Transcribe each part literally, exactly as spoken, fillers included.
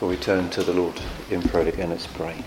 Before we turn to the Lord in prayer again, let's pray.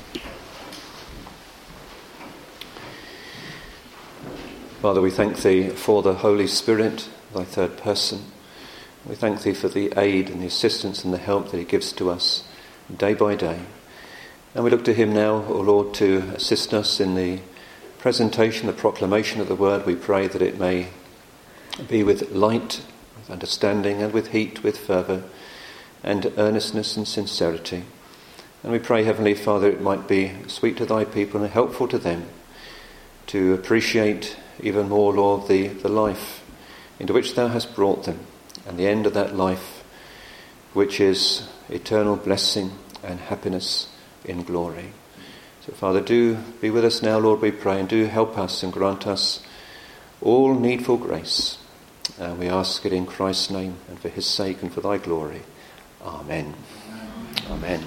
Father, we thank Thee for the Holy Spirit, Thy third person. We thank Thee for the aid and the assistance and the help that He gives to us day by day. And we look to Him now, O Lord, to assist us in the presentation, the proclamation of the Word. We pray that it may be with light, with understanding, and with heat, with fervour, and earnestness and sincerity. And we pray, Heavenly Father, it might be sweet to Thy people and helpful to them to appreciate even more, Lord, the, the life into which Thou hast brought them, and the end of that life, which is eternal blessing and happiness in glory. So, Father, do be with us now, Lord, we pray, and do help us and grant us all needful grace. And we ask it in Christ's name and for His sake and for Thy glory. Amen. Amen.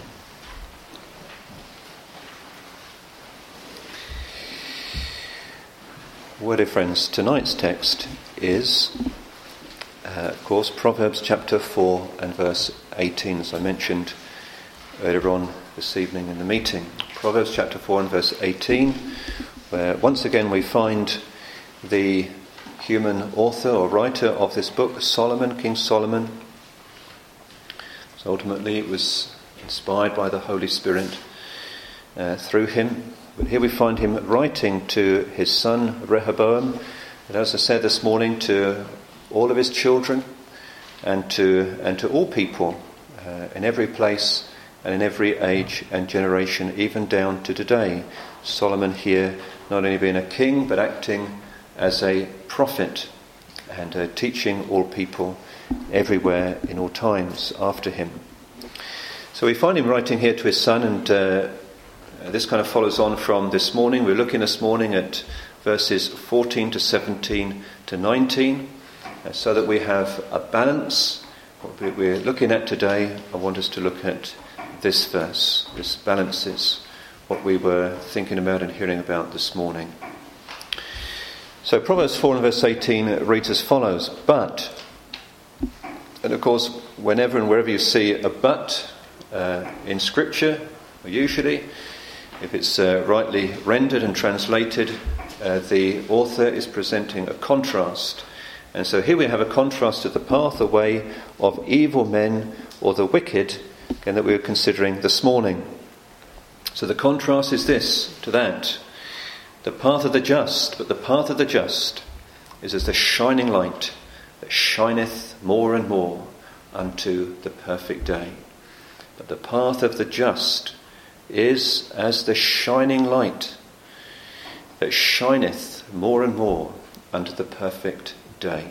Well, dear friends, tonight's text is, uh, of course, Proverbs chapter four and verse eighteen, as I mentioned earlier on this evening in the meeting. Proverbs chapter four and verse eighteen, where once again we find the human author or writer of this book, Solomon, King Solomon. So ultimately it was inspired by the Holy Spirit uh, through him. But here we find him writing to his son Rehoboam, and as I said this morning, to all of his children and to and to all people uh, in every place and in every age and generation, even down to today. Solomon here not only being a king, but acting as a prophet and uh, teaching all people everywhere in all times after him. So we find him writing here to his son, and uh, this kind of follows on from this morning. We're looking this morning at verses fourteen to seventeen to nineteen, uh, so that we have a balance. What we're looking at today, I want us to look at this verse. This balances what we were thinking about and hearing about this morning. So Proverbs four and verse eighteen reads as follows: But, and of course, whenever and wherever you see a but uh, in Scripture, or usually, if it's uh, rightly rendered and translated, uh, the author is presenting a contrast. And so here we have a contrast to the path, the way of evil men or the wicked, again, that we were considering this morning. So the contrast is this to that. The path of the just, but the path of the just is as the shining light that shineth more and more unto the perfect day. But the path of the just is as the shining light that shineth more and more unto the perfect day.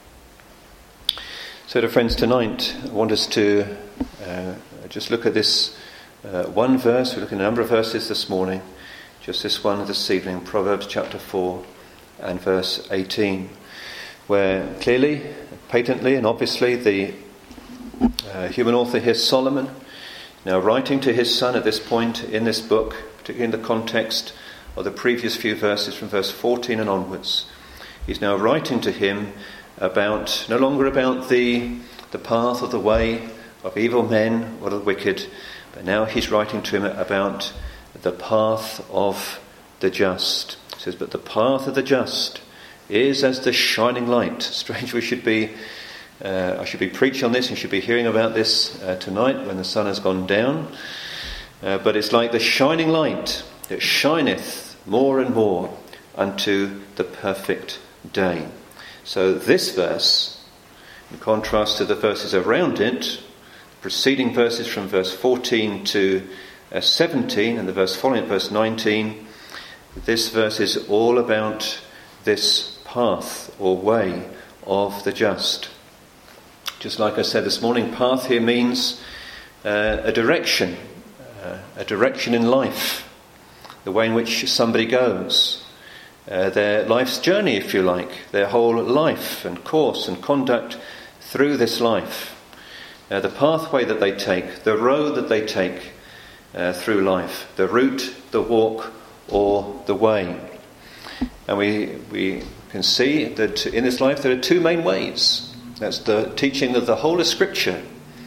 So, dear friends, tonight I want us to uh, just look at this uh, one verse. We look at a number of verses this morning. Just this one this evening, Proverbs chapter four and verse eighteen, where clearly, patently and obviously the uh, human author here, Solomon, now writing to his son at this point in this book, particularly in the context of the previous few verses from verse fourteen and onwards, he's now writing to him about, no longer about the, the path or the way of evil men or the wicked, but now he's writing to him about the path of the just. He says, but the path of the just is as the shining light. Strange we should be, uh, I should be preaching on this and should be hearing about this uh, tonight when the sun has gone down. Uh, but it's like the shining light that shineth more and more unto the perfect day. So this verse, in contrast to the verses around it, preceding verses from verse fourteen to Uh, seventeen and the verse following it, verse nineteen, this verse is all about this path or way of the just. Just like I said this morning, path here means uh, a direction, uh, a direction in life, the way in which somebody goes, uh, their life's journey, if you like, their whole life and course and conduct through this life, uh, the pathway that they take, the road that they take Uh, through life, the route, the walk, or the way. And we we can see that in this life there are two main ways. That's the teaching of the whole of Scripture.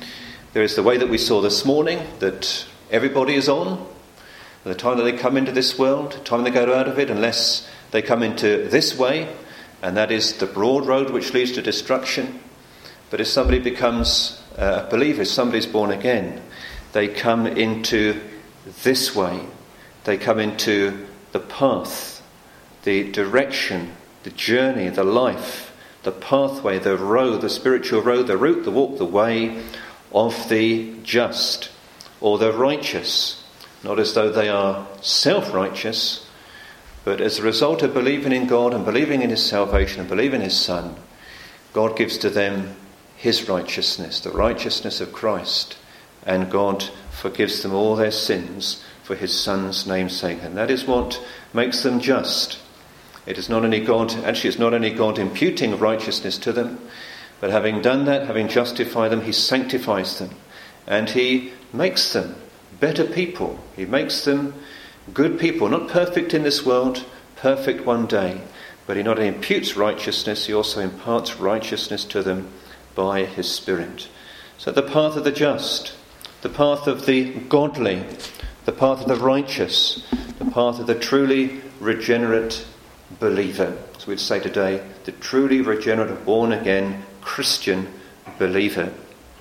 There is the way that we saw this morning, that everybody is on. The time that they come into this world, the time they go out of it, unless they come into this way, and that is the broad road which leads to destruction. But if somebody becomes a believer, if somebody's born again, they come into this way. They come into the path, the direction, the journey, the life, the pathway, the road, the spiritual road, the route, the walk, the way of the just or the righteous. Not as though they are self-righteous, but as a result of believing in God and believing in his salvation and believing in his Son, God gives to them his righteousness, the righteousness of Christ, and God forgives them all their sins for his Son's name's sake. And that is what makes them just. It is not only God, actually it's not only God imputing righteousness to them, but having done that, having justified them, he sanctifies them. And he makes them better people. He makes them good people, not perfect in this world, perfect one day. But he not only imputes righteousness, he also imparts righteousness to them by his Spirit. So the path of the just, the path of the godly, the path of the righteous, the path of the truly regenerate believer. So we'd say today, the truly regenerate, born-again Christian believer.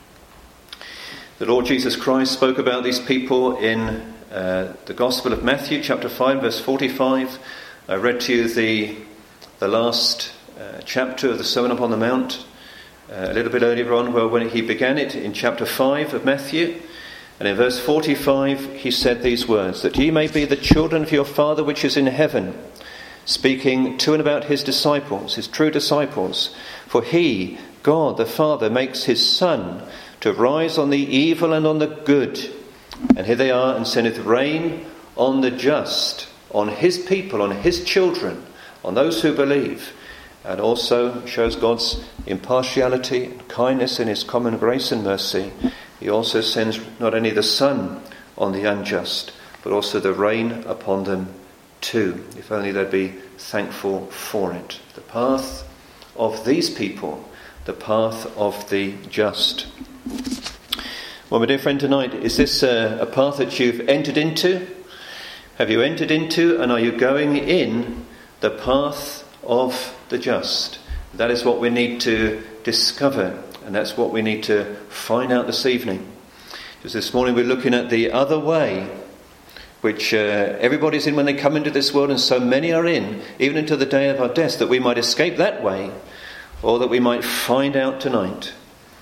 The Lord Jesus Christ spoke about these people in uh, the Gospel of Matthew, chapter five, verse forty-five. I read to you the, the last uh, chapter of the Sermon upon the Mount uh, a little bit earlier on, where when he began it in chapter five of Matthew. And in verse forty-five, he said these words, that ye may be the children of your Father which is in heaven, speaking to and about his disciples, his true disciples. For he, God the Father, makes his sun to rise on the evil and on the good. And here they are, and sendeth rain on the just, on his people, on his children, on those who believe. And also shows God's impartiality and kindness in his common grace and mercy. He also sends not only the sun on the unjust, but also the rain upon them too, if only they'd be thankful for it. The path of these people, the path of the just. Well, my dear friend, tonight, is this a, a path that you've entered into? Have you entered into, and are you going in the path of the just? That is what we need to discover, and that's what we need to find out this evening. Just this morning we're looking at the other way, which uh, everybody's in when they come into this world, and so many are in, even until the day of our death, that we might escape that way, or that we might find out tonight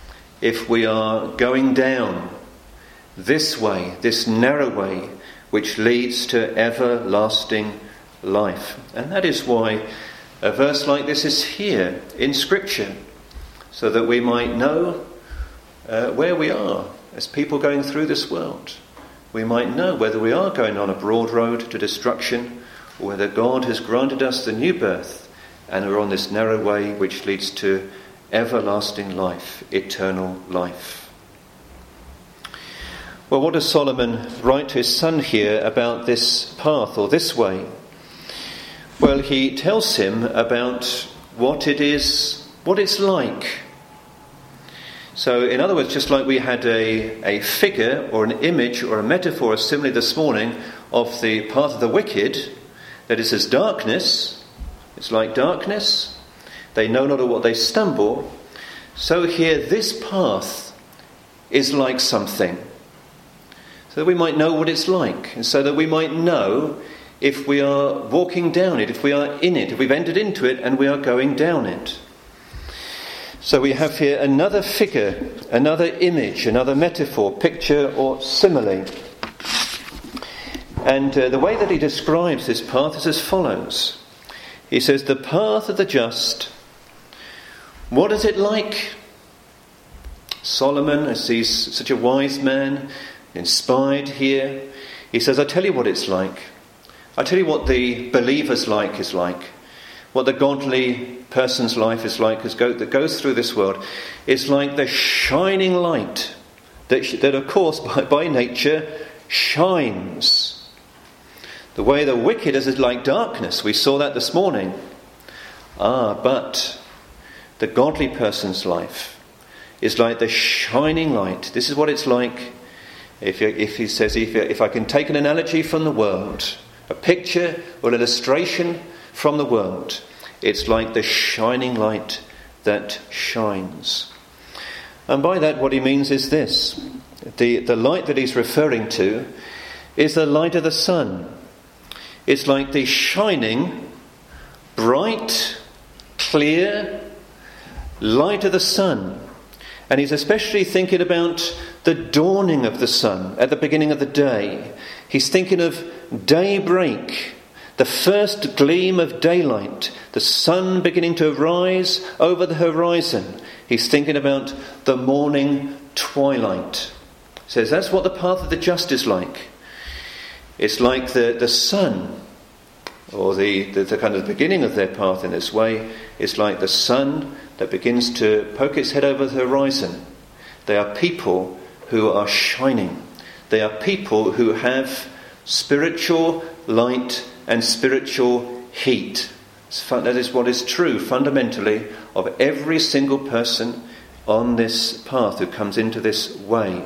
if we are going down this way, this narrow way, which leads to everlasting life. And that is why a verse like this is here in Scripture, so that we might know uh, where we are as people going through this world. We might know whether we are going on a broad road to destruction, or whether God has granted us the new birth and we're on this narrow way which leads to everlasting life, eternal life. Well, what does Solomon write to his son here about this path or this way? Well, he tells him about what it is, what it's like. So, in other words, just like we had a, a figure or an image or a metaphor similarly this morning of the path of the wicked, that is as darkness, it's like darkness, they know not of what they stumble. So here, this path is like something. So that we might know what it's like, and so that we might know if we are walking down it, if we are in it, if we've entered into it and we are going down it. So we have here another figure, another image, another metaphor, picture or simile. And uh, the way that he describes this path is as follows. He says, the path of the just, what is it like? Solomon, as he's such a wise man, inspired here, he says, I tell you what it's like. I tell you what the believer's like is like. What the godly person's life is like as go, that goes through this world. It's like the shining light that, that of course, by, by nature, shines. The way the wicked is like darkness. We saw that this morning. Ah, but the godly person's life is like the shining light. This is what it's like if, you, if he says, if, you, if I can take an analogy from the world, a picture or an illustration from the world, it's like the shining light that shines. And by that what he means is this. The, the light that he's referring to is the light of the sun. It's like the shining, bright, clear light of the sun. And he's especially thinking about the dawning of the sun at the beginning of the day. He's thinking of daybreak, the first gleam of daylight, the sun beginning to rise over the horizon. He's thinking about the morning twilight. He says that's what the path of the just is like. It's like the, the sun, or the, the, the kind of beginning of their path in this way. It's like the sun that begins to poke its head over the horizon. They are people who are shining. They are people who have spiritual light and spiritual heat. That is what is true fundamentally of every single person on this path who comes into this way.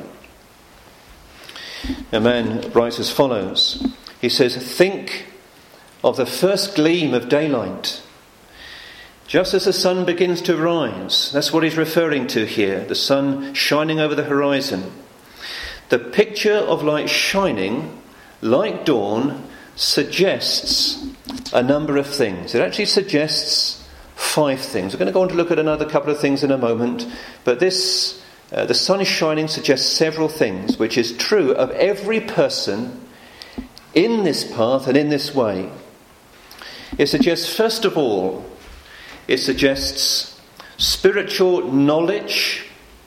A man writes as follows. He says, think of the first gleam of daylight. Just as the sun begins to rise. That's what he's referring to here. The sun shining over the horizon. The picture of light shining like dawn suggests a number of things. It actually suggests five things. We're going to go on to look at another couple of things in a moment. But this, uh, the sun shining suggests several things, which is true of every person in this path and in this way. It suggests, first of all, it suggests spiritual knowledge.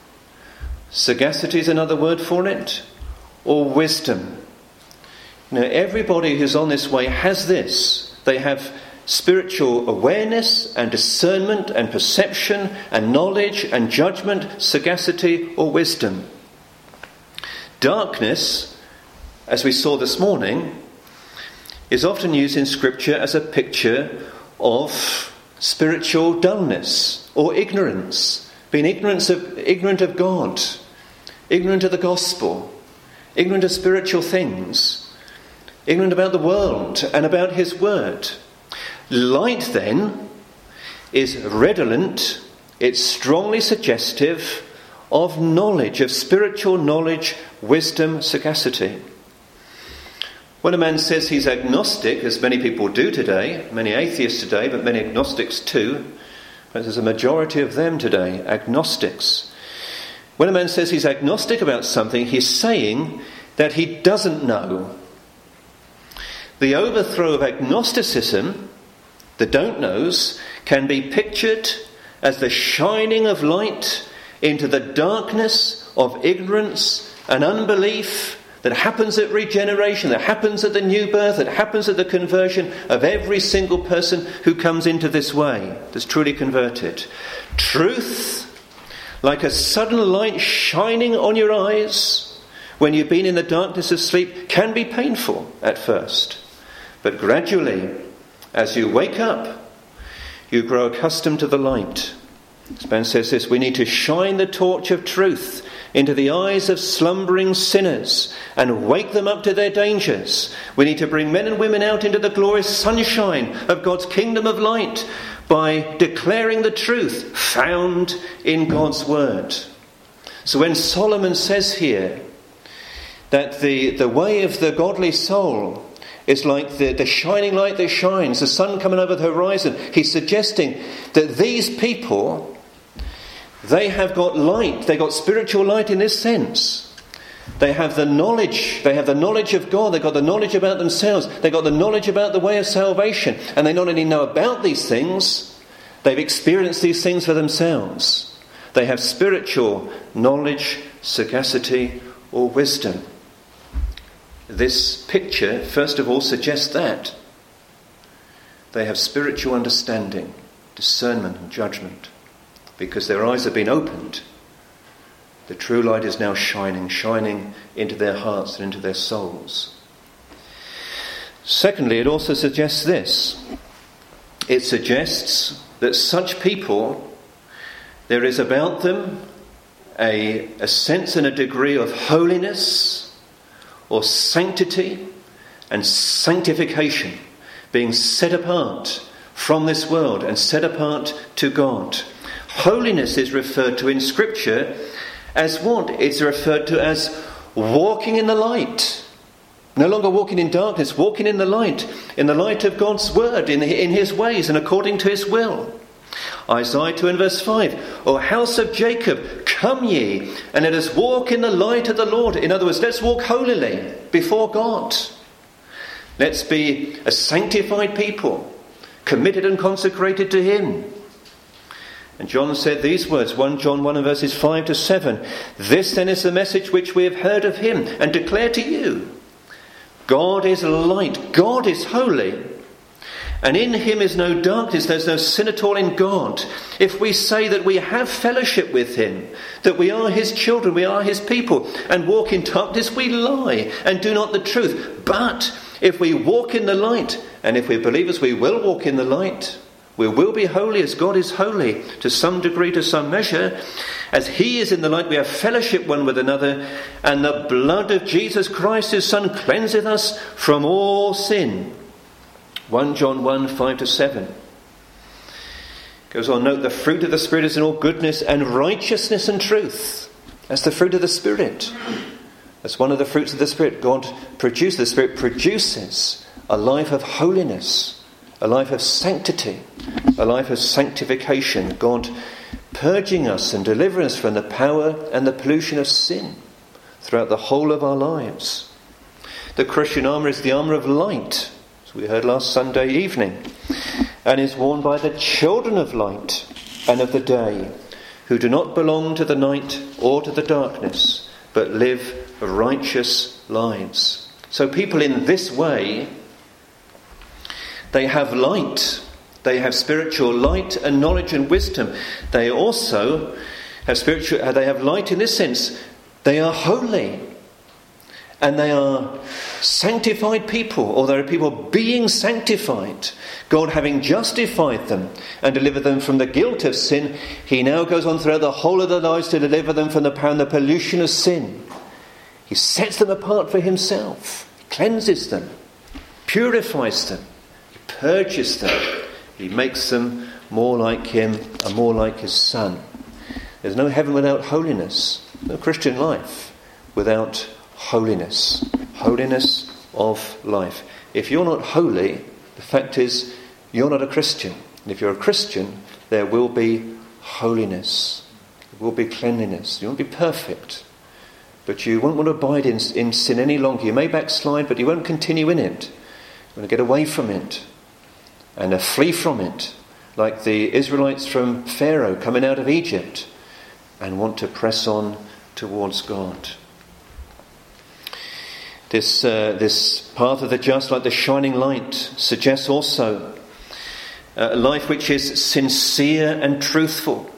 Sagacity is another word for it. Or wisdom. Now, everybody who's on this way has this. They have spiritual awareness and discernment and perception and knowledge and judgment, sagacity or wisdom. Darkness, as we saw this morning, is often used in Scripture as a picture of spiritual dullness or ignorance, being ignorant of, ignorant of God, ignorant of the gospel, ignorant of spiritual things, ignorant about the world and about his word. Light, then, is redolent, it's strongly suggestive of knowledge, of spiritual knowledge, wisdom, sagacity. When a man says he's agnostic, as many people do today, many atheists today, but many agnostics too, there's a majority of them today, agnostics. When a man says he's agnostic about something, he's saying that he doesn't know. The overthrow of agnosticism, the don't knows, can be pictured as the shining of light into the darkness of ignorance and unbelief that happens at regeneration, that happens at the new birth, that happens at the conversion of every single person who comes into this way, that's truly converted. Truth, like a sudden light shining on your eyes when you've been in the darkness of sleep, can be painful at first. But gradually, as you wake up, you grow accustomed to the light. This man says this, we need to shine the torch of truth into the eyes of slumbering sinners and wake them up to their dangers. We need to bring men and women out into the glorious sunshine of God's kingdom of light by declaring the truth found in God's word. So when Solomon says here that the, the way of the godly soul is like the, the shining light that shines, the sun coming over the horizon, he's suggesting that these people, they have got light, they got spiritual light in this sense. They have the knowledge, they have the knowledge of God, they've got the knowledge about themselves, they've got the knowledge about the way of salvation, and they not only know about these things, they've experienced these things for themselves. They have spiritual knowledge, sagacity, or wisdom. This picture, first of all, suggests that. They have spiritual understanding, discernment and judgment, because their eyes have been opened. The true light is now shining, shining into their hearts and into their souls. Secondly, it also suggests this. It suggests that such people, there is about them a, a sense and a degree of holiness or sanctity and sanctification, being set apart from this world and set apart to God. Holiness is referred to in Scripture as what? It's referred to as walking in the light. No longer walking in darkness, walking in the light, in the light of God's word, in, in his ways and according to his will. Isaiah two and verse five, O house of Jacob, come ye, and let us walk in the light of the Lord. In other words, let's walk holily before God. Let's be a sanctified people, committed and consecrated to him. And John said these words, First John one and verses five to seven. This then is the message which we have heard of him and declare to you. God is light, God is holy, and in him is no darkness, there's no sin at all in God. If we say that we have fellowship with him, that we are his children, we are his people, and walk in darkness, we lie and do not the truth. But if we walk in the light, and if we're believers, we will walk in the light, we will be holy as God is holy, to some degree, to some measure. As he is in the light, we have fellowship one with another, and the blood of Jesus Christ, his Son, cleanseth us from all sin. First John one, five to seven. Goes on, note the fruit of the Spirit is in all goodness and righteousness and truth. That's the fruit of the Spirit. That's one of the fruits of the Spirit. God produces, the Spirit produces a life of holiness, a life of sanctity, a life of sanctification. God purging us and delivering us from the power and the pollution of sin throughout the whole of our lives. The Christian armour is the armour of light, as we heard last Sunday evening, and is worn by the children of light and of the day, who do not belong to the night or to the darkness, but live righteous lives. So people in this way, they have light. They have spiritual light and knowledge and wisdom. They also have spiritual. They have light in this sense. They are holy, and they are sanctified people, or they are people being sanctified. God having justified them and delivered them from the guilt of sin, he now goes on throughout the whole of their lives to deliver them from the power and the pollution of sin. He sets them apart for himself. He cleanses them, purifies them, he purges them. He makes them more like him and more like his Son. There's no heaven without holiness. No Christian life without holiness. Holiness of life. If you're not holy, the fact is you're not a Christian. And if you're a Christian, there will be holiness. There will be cleanliness. You won't be perfect. But you won't want to abide in, in sin any longer. You may backslide, but you won't continue in it. You want to get away from it and uh, flee from it, like the Israelites from Pharaoh coming out of Egypt, and want to press on towards God. This uh, this path of the just, like the shining light, suggests also a life which is sincere and truthful.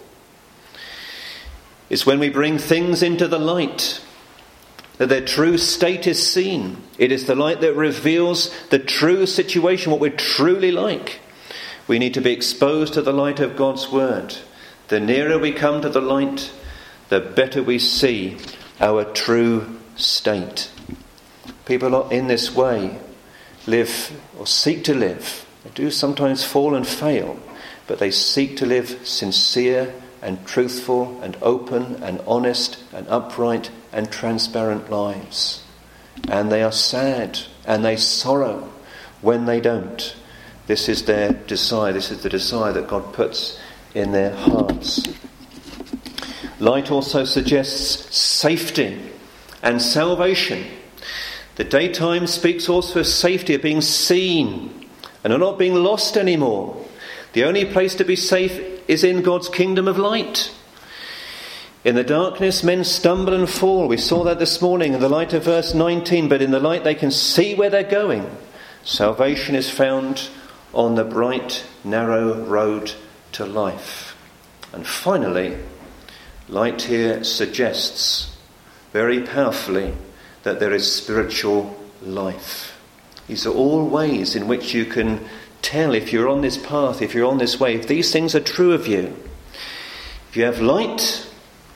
It's when we bring things into the light that their true state is seen. It is the light that reveals the true situation, what we're truly like. We need to be exposed to the light of God's word. The nearer we come to the light, the better we see our true state. People in this way live, or seek to live. They do sometimes fall and fail, but they seek to live sincere and truthful and open and honest and upright and transparent lives. And they are sad and they sorrow when they don't. This is their desire. This is the desire that God puts in their hearts. Light also suggests safety and salvation. The daytime speaks also of safety, of being seen and of not being lost anymore. The only place to be safe is in God's kingdom of light. In the darkness, men stumble and fall. We saw that this morning in the light of verse nineteen. But in the light, they can see where they're going. Salvation is found on the bright, narrow road to life. And finally, light here suggests very powerfully that there is spiritual life. These are all ways in which you can tell if you're on this path, if you're on this way, if these things are true of you. If you have light,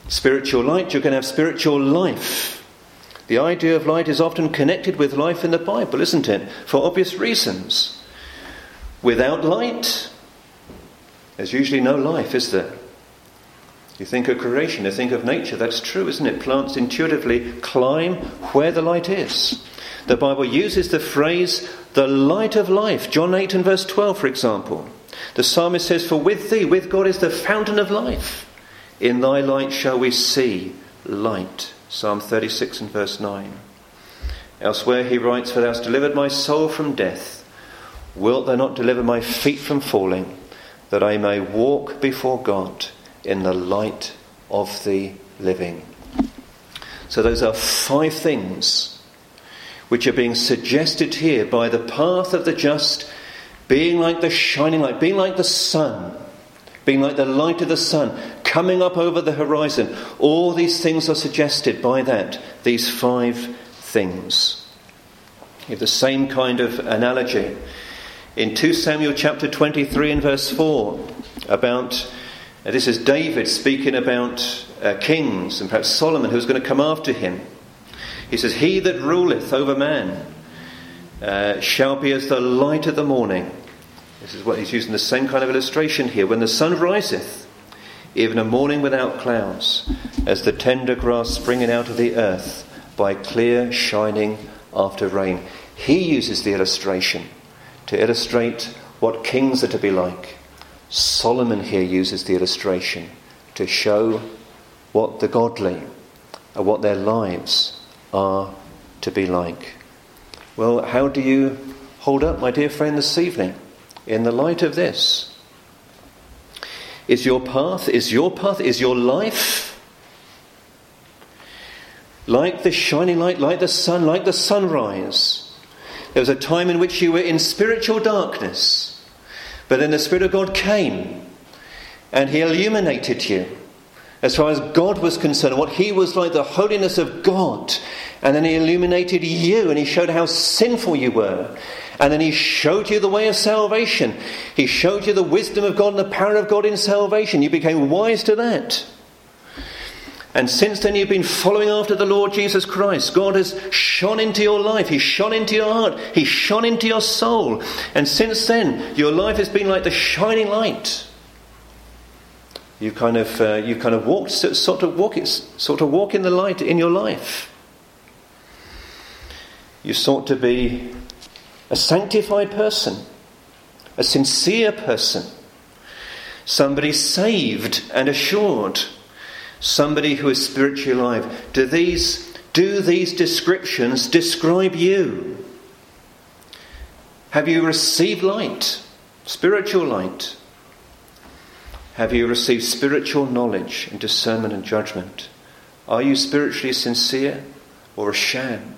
spiritual light, you're going to have spiritual life. The idea of light is often connected with life in the Bible, isn't it? For obvious reasons. Without light, there's usually no life, is there? You think of creation, you think of nature, that's true, isn't it? Plants intuitively climb where the light is. The Bible uses the phrase, the light of life. John eight and verse twelve, for example. The psalmist says, for with thee, with God, is the fountain of life. In thy light shall we see light. Psalm thirty-six and verse nine. Elsewhere he writes, for thou hast delivered my soul from death. Wilt thou not deliver my feet from falling, that I may walk before God in the light of the living? So those are five things which are being suggested here by the path of the just being like the shining light, being like the sun, being like the light of the sun, coming up over the horizon. All these things are suggested by that, these five things. You have the same kind of analogy in Second Samuel chapter twenty-three and verse four, about, uh, this is David speaking about uh, kings, and perhaps Solomon, who's going to come after him. He says, he that ruleth over man uh, shall be as the light of the morning. This is what he's using, the same kind of illustration here. When the sun riseth, even a morning without clouds, as the tender grass springing out of the earth by clear shining after rain. He uses the illustration to illustrate what kings are to be like. Solomon here uses the illustration to show what the godly and what their lives are to be like. Well, how do you hold up, my dear friend, this evening in the light of this? Is your path, is your path, is your life like the shining light, like the sun, like the sunrise? There was a time in which you were in spiritual darkness, but then the Spirit of God came and he illuminated you as far as God was concerned, what he was like, the holiness of God. And then he illuminated you and he showed how sinful you were. And then he showed you the way of salvation. He showed you the wisdom of God and the power of God in salvation. You became wise to that. And since then you've been following after the Lord Jesus Christ. God has shone into your life. He's shone into your heart. He's shone into your soul. And since then your life has been like the shining light. You kind of uh, you kind of walked sort of walk it, sort of walk in the light in your life. You sought to be a sanctified person, a sincere person, somebody saved and assured, somebody who is spiritually alive. Do these do these descriptions describe you? Have you received light, spiritual light? Have you received spiritual knowledge and discernment and judgment? Are you spiritually sincere or a sham?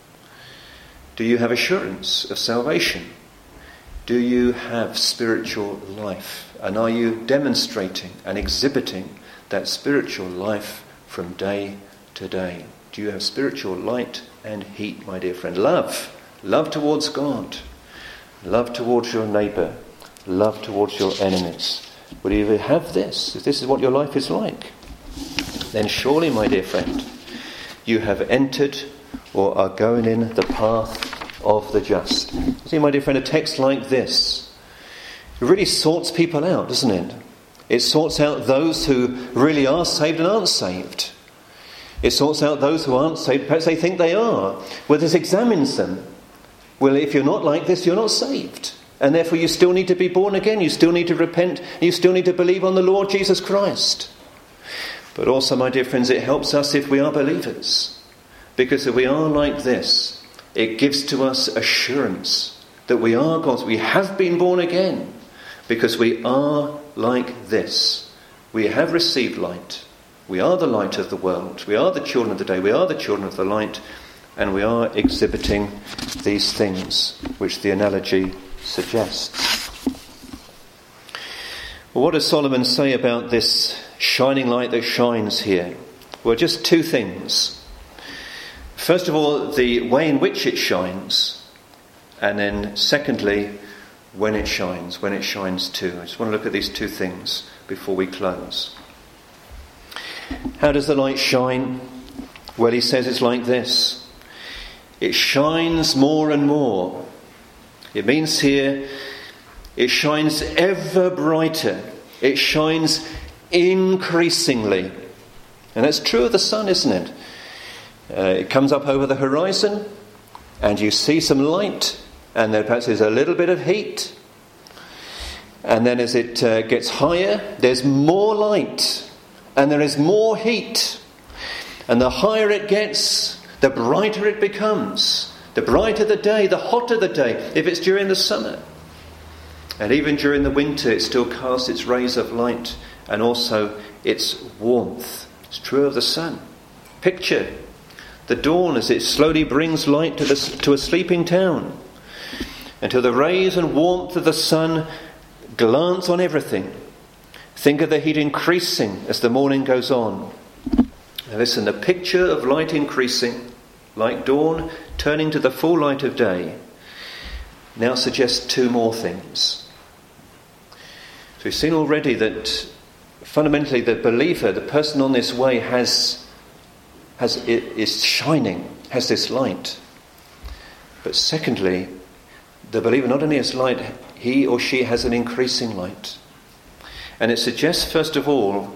Do you have assurance of salvation? Do you have spiritual life? And are you demonstrating and exhibiting that spiritual life from day to day? Do you have spiritual light and heat, my dear friend? Love. Love towards God. Love towards your neighbour. Love towards your enemies. Will you have this? If this is what your life is like, then surely, my dear friend, you have entered or are going in the path of the just. See, my dear friend, a text like this, it really sorts people out, doesn't it? It sorts out those who really are saved and aren't saved. It sorts out those who aren't saved, perhaps they think they are. Well, this examines them. Well, if you're not like this, you're not saved. And therefore you still need to be born again. You still need to repent. You still need to believe on the Lord Jesus Christ. But also, my dear friends, it helps us if we are believers. Because if we are like this, it gives to us assurance that we are God's. We have been born again. Because we are like this. We have received light. We are the light of the world. We are the children of the day. We are the children of the light. And we are exhibiting these things which the analogy suggests. Well, what does Solomon say about this shining light that shines here? Well, just two things. First of all, the way in which it shines, and then secondly, when it shines, when it shines too. I just want to look at these two things before we close. How does the light shine? Well, he says it's like this. It shines more and more. It means here, it shines ever brighter. It shines increasingly. And that's true of the sun, isn't it? Uh, it comes up over the horizon, and you see some light, and then perhaps there's a little bit of heat. And then as it uh, gets higher, there's more light, and there is more heat. And the higher it gets, the brighter it becomes. The brighter the day, the hotter the day, if it's during the summer. And even during the winter, it still casts its rays of light and also its warmth. It's true of the sun. Picture the dawn as it slowly brings light to, the, to a sleeping town, until the rays and warmth of the sun glance on everything. Think of the heat increasing as the morning goes on. Now listen, the picture of light increasing, like dawn turning to the full light of day, now suggests two more things. So we've seen already that fundamentally the believer, the person on this way, has, has is shining, has this light. But secondly, the believer not only has light, he or she has an increasing light. And it suggests, first of all,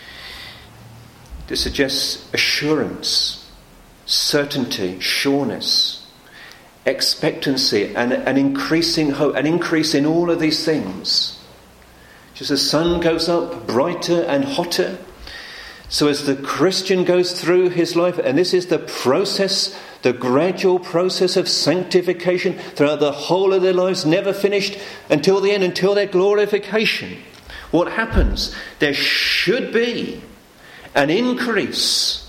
it suggests assurance, certainty, sureness, expectancy, and an increasing hope, an increase in all of these things. Just as the sun goes up brighter and hotter, so as the Christian goes through his life, and this is the process, the gradual process of sanctification throughout the whole of their lives, never finished until the end, until their glorification. What happens? There should be an increase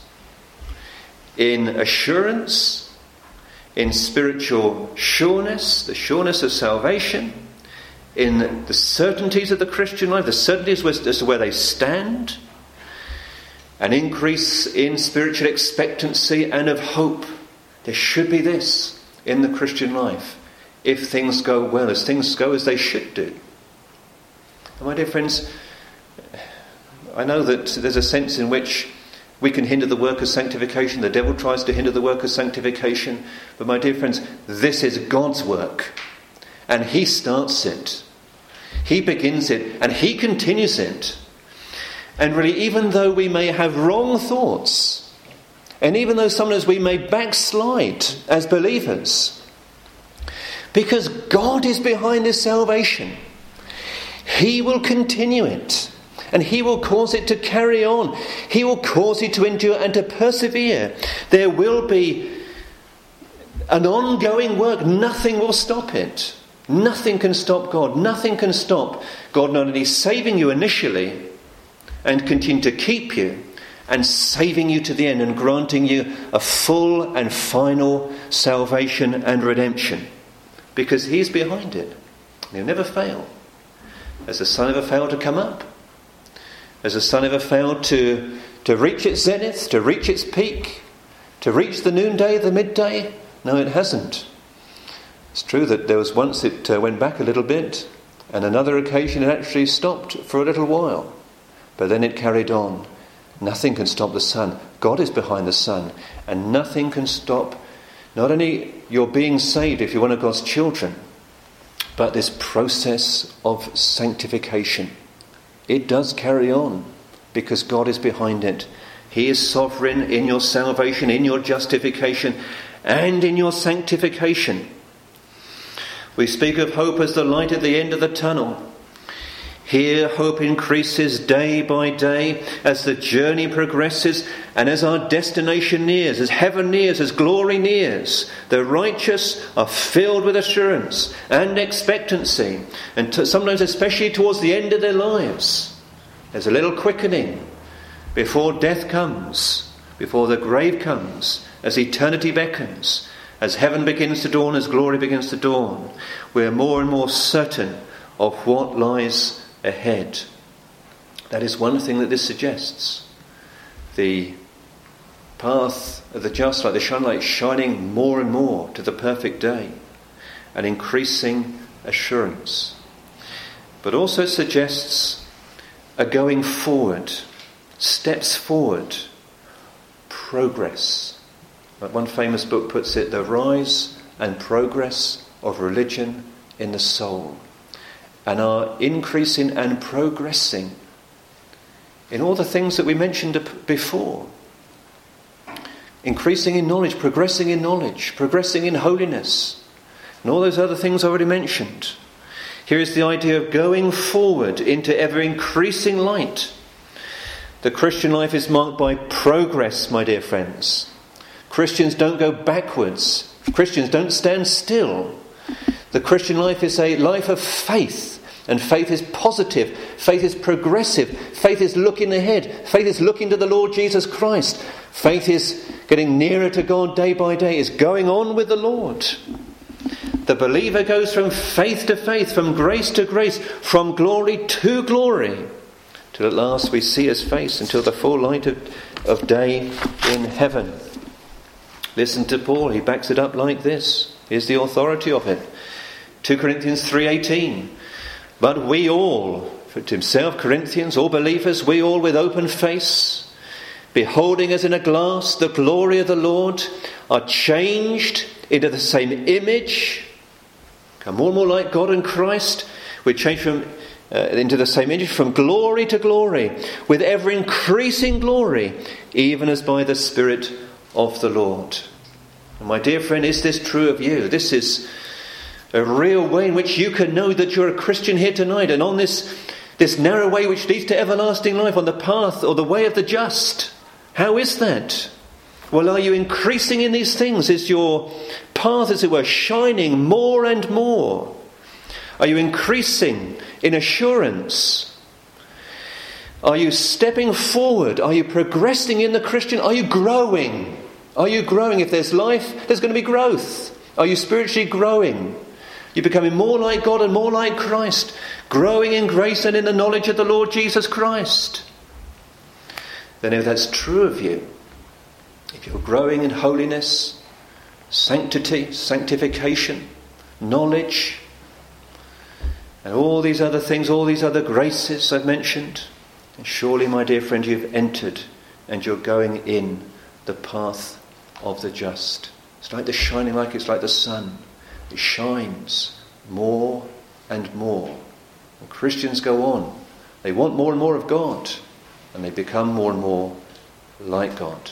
in assurance, in spiritual sureness, the sureness of salvation, in the certainties of the Christian life, the certainties as to where they stand, an increase in spiritual expectancy and of hope. There should be this in the Christian life, if things go well, as things go as they should do. And my dear friends, I know that there's a sense in which we can hinder the work of sanctification. The devil tries to hinder the work of sanctification. But my dear friends, this is God's work. And he starts it. He begins it and he continues it. And really, even though we may have wrong thoughts, and even though sometimes we may backslide as believers, because God is behind this salvation, he will continue it. And he will cause it to carry on. He will cause it to endure and to persevere. There will be an ongoing work. Nothing will stop it. Nothing can stop God. Nothing can stop God not only saving you initially and continue to keep you and saving you to the end and granting you a full and final salvation and redemption. Because he's behind it. He'll never fail. Has the sun ever failed to come up? Has the sun ever failed to, to reach its zenith, to reach its peak, to reach the noonday, the midday? No, it hasn't. It's true that there was once it uh, went back a little bit, and another occasion it actually stopped for a little while. But then it carried on. Nothing can stop the sun. God is behind the sun, and nothing can stop not only your being saved if you're one of God's children, but this process of sanctification. It does carry on because God is behind it. He is sovereign in your salvation, in your justification, and in your sanctification. We speak of hope as the light at the end of the tunnel. Here hope increases day by day as the journey progresses and as our destination nears, as heaven nears, as glory nears. The righteous are filled with assurance and expectancy, and t- sometimes especially towards the end of their lives. There's a little quickening before death comes, before the grave comes, as eternity beckons, as heaven begins to dawn, as glory begins to dawn. We're more and more certain of what lies ahead. That is one thing that this suggests. The path of the just, like the sunlight, shining more and more to the perfect day, an increasing assurance. But also suggests a going forward, steps forward, progress. Like one famous book puts it, the rise and progress of religion in the soul. And our increasing and progressing in all the things that we mentioned before. Increasing in knowledge, progressing in knowledge, progressing in holiness, and all those other things I already mentioned. Here is the idea of going forward into ever-increasing light. The Christian life is marked by progress, my dear friends. Christians don't go backwards. Christians don't stand still. The Christian life is a life of faith. And faith is positive. Faith is progressive. Faith is looking ahead. Faith is looking to the Lord Jesus Christ. Faith is getting nearer to God day by day. Is going on with the Lord. The believer goes from faith to faith, from grace to grace, from glory to glory, till at last we see his face, until the full light of, of day in heaven. Listen to Paul. He backs it up like this. Here's the authority of it. Second Corinthians three eighteen. But we all, for himself, Corinthians, all believers, we all with open face, beholding as in a glass the glory of the Lord, are changed into the same image, become more and more like God and Christ. We're changed from, uh, into the same image, from glory to glory, with ever increasing glory, even as by the Spirit of the Lord. And my dear friend, is this true of you? This is a real way in which you can know that you're a Christian here tonight, and on this, this narrow way which leads to everlasting life, on the path or the way of the just. How is that? Well, are you increasing in these things? Is your path, as it were, shining more and more? Are you increasing in assurance? Are you stepping forward? Are you progressing in the Christian? Are you growing? Are you growing? If there's life, there's going to be growth. Are you spiritually growing? You're becoming more like God and more like Christ, growing in grace and in the knowledge of the Lord Jesus Christ. Then if that's true of you, if you're growing in holiness, sanctity, sanctification, knowledge, and all these other things, all these other graces I've mentioned, then surely, my dear friend, you've entered and you're going in the path of the just. It's like the shining light, it's like the sun. It shines more and more. And Christians go on. They want more and more of God, and they become more and more like God.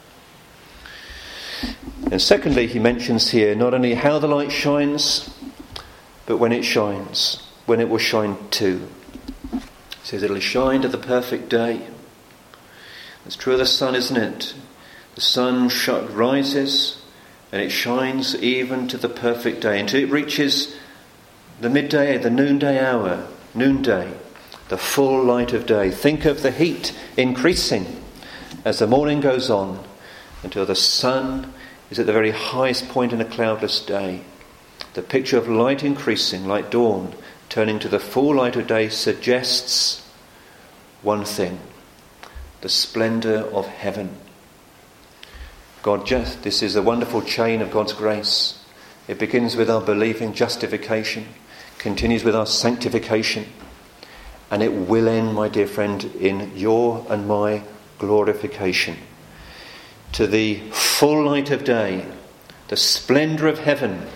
And secondly, he mentions here not only how the light shines, but when it shines, when it will shine too. He says it'll shine to the perfect day. It's true of the sun, isn't it? The sun rises and it shines even to the perfect day, until it reaches the midday, the noonday hour, noonday, the full light of day. Think of the heat increasing as the morning goes on, until the sun is at the very highest point in a cloudless day. The picture of light increasing, like dawn, turning to the full light of day, suggests one thing: the splendour of heaven. God, just this is a wonderful chain of God's grace. It begins with our believing justification, continues with our sanctification, and it will end, my dear friend, in your and my glorification. To the full light of day, the splendour of heaven.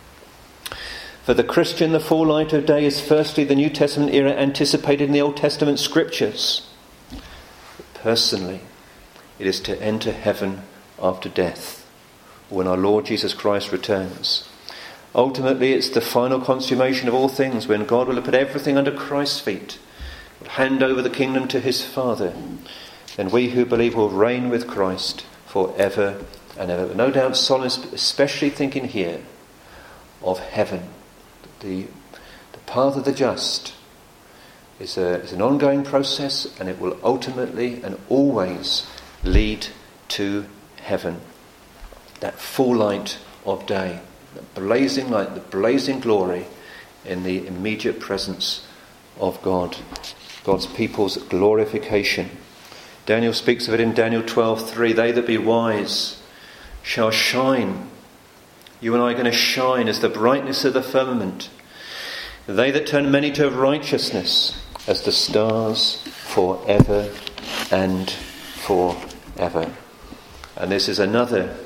For the Christian, the full light of day is firstly the New Testament era anticipated in the Old Testament scriptures. But personally, it is to enter heaven after death, when our Lord Jesus Christ returns. Ultimately, it's the final consummation of all things, when God will have put everything under Christ's feet, will hand over the kingdom to his Father. Then we who believe will reign with Christ forever and ever. No doubt Solomon is especially thinking here of heaven. The, the path of the just is, a, is an ongoing process, and it will ultimately and always lead to heaven. That full light of day, the blazing light, the blazing glory in the immediate presence of God. God's people's glorification. Daniel speaks of it in Daniel twelve three. They that be wise shall shine. You and I are going to shine as the brightness of the firmament. They that turn many to righteousness as the stars forever and forever. And this is another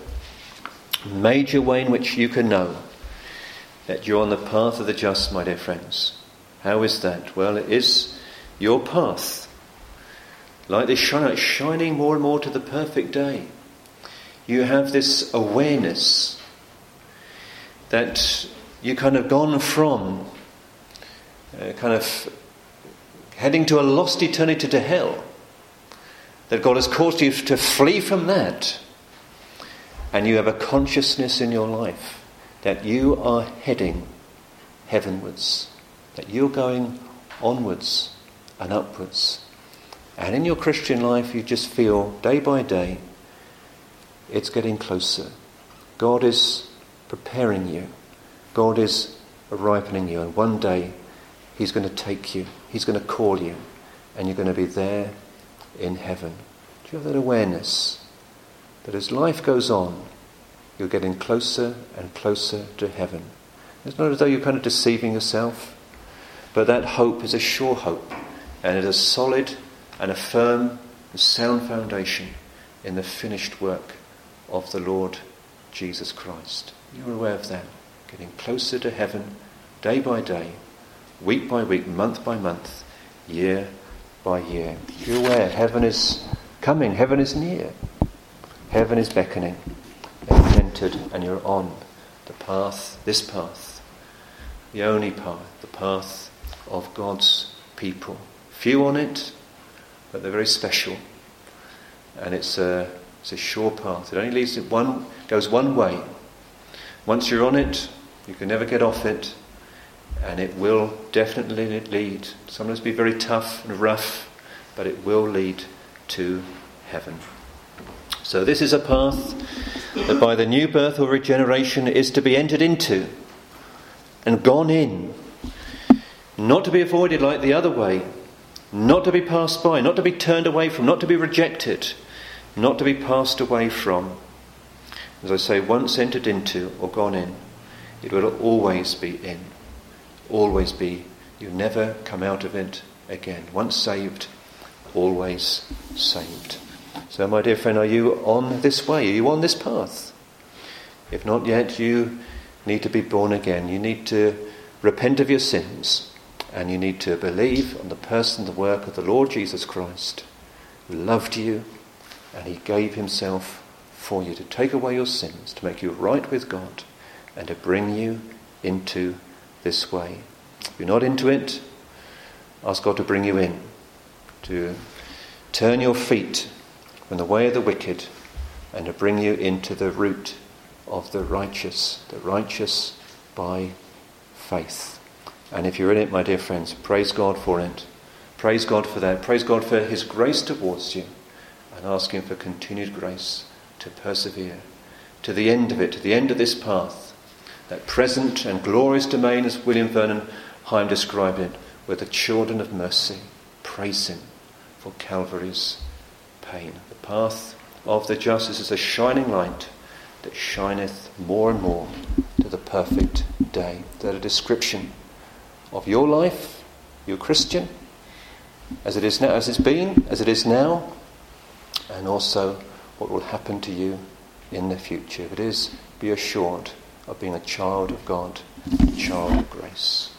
major way in which you can know that you're on the path of the just, my dear friends. How is that? Well, it is your path. Like this shine, shining more and more to the perfect day. You have this awareness that you kind of gone from uh, kind of heading to a lost eternity to hell. That God has caused you to flee from that. And you have a consciousness in your life that you are heading heavenwards. That you're going onwards and upwards. And in your Christian life you just feel day by day it's getting closer. God is preparing you. God is ripening you. And one day he's going to take you. He's going to call you. And you're going to be there in heaven. Do you have that awareness that as life goes on, you're getting closer and closer to heaven? It's not as though you're kind of deceiving yourself, but that hope is a sure hope, and it is a solid and a firm and sound foundation in the finished work of the Lord Jesus Christ. You're aware of that. Getting closer to heaven day by day, week by week, month by month, year by year. You're aware heaven is coming, heaven is near, heaven is beckoning. And you've entered and you're on the path, this path, the only path, the path of God's people. Few on it, but they're very special. And it's a, it's a sure path. It only leads to one, goes one way. Once you're on it, you can never get off it. And it will definitely lead, sometimes be very tough and rough, but it will lead to heaven. So this is a path that by the new birth or regeneration is to be entered into and gone in. Not to be avoided like the other way. Not to be passed by, not to be turned away from, not to be rejected, not to be passed away from. As I say, once entered into or gone in, it will always be in. Always be. You never come out of it again. Once saved, always saved. So my dear friend, are you on this way? Are you on this path? If not yet, you need to be born again. You need to repent of your sins. And you need to believe on the person, the work of the Lord Jesus Christ, who loved you and he gave himself for you to take away your sins, to make you right with God and to bring you into this way. If you're not into it, ask God to bring you in, to turn your feet from the way of the wicked and to bring you into the route of the righteous, the righteous by faith. And if you're in it, my dear friends, praise God for it. Praise God for that. Praise God for his grace towards you. And ask him for continued grace to persevere to the end of it, to the end of this path. That present and glorious domain, as William Vernon Hyam described it, were the children of mercy. Praise him for Calvary's pain. The path of the just is a shining light that shineth more and more to the perfect day. That a description of your life, you Christian, as it is now, as it's been, as it is now, and also what will happen to you in the future. If it is, be assured of being a child of God, a child of grace.